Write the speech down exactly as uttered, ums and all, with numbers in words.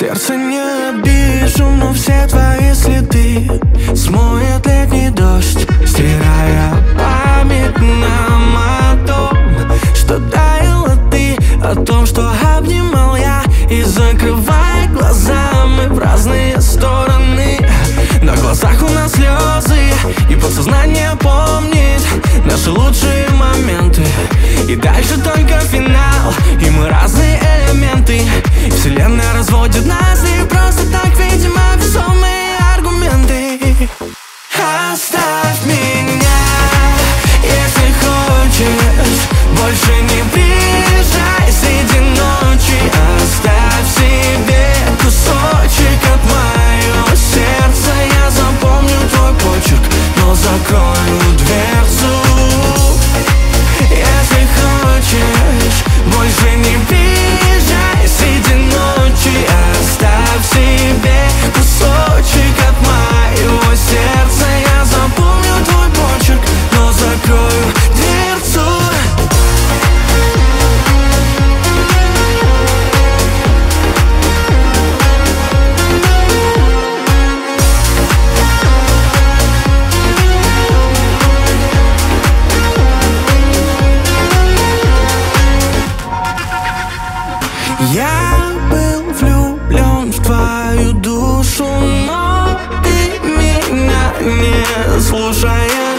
Сердце не обижу, но все твои следы смоет летний дождь, стирая память нам о том, что дарила ты, о том, что обнимал я. И закрывая глаза, мы в разные стороны. На глазах у нас слезы, и подсознание помнит наши лучшие моменты. И дальше только финал, и мы разные элементы. И вселенная разводит нас, и просто так, видимо, весомые аргументы. Оставь меня, если хочешь, больше не приезжай среди ночи. Оставь себе кусочек от моего сердца. Я запомню твой почерк, но закрою дверцу. Если хочешь, больше не приезжай среди ночи. Оставь себе кусочек от моего сердца. Я запомню твой почерк, но закрою дверцу. Я был влюблен в твою душу, но ты меня не слушаешь.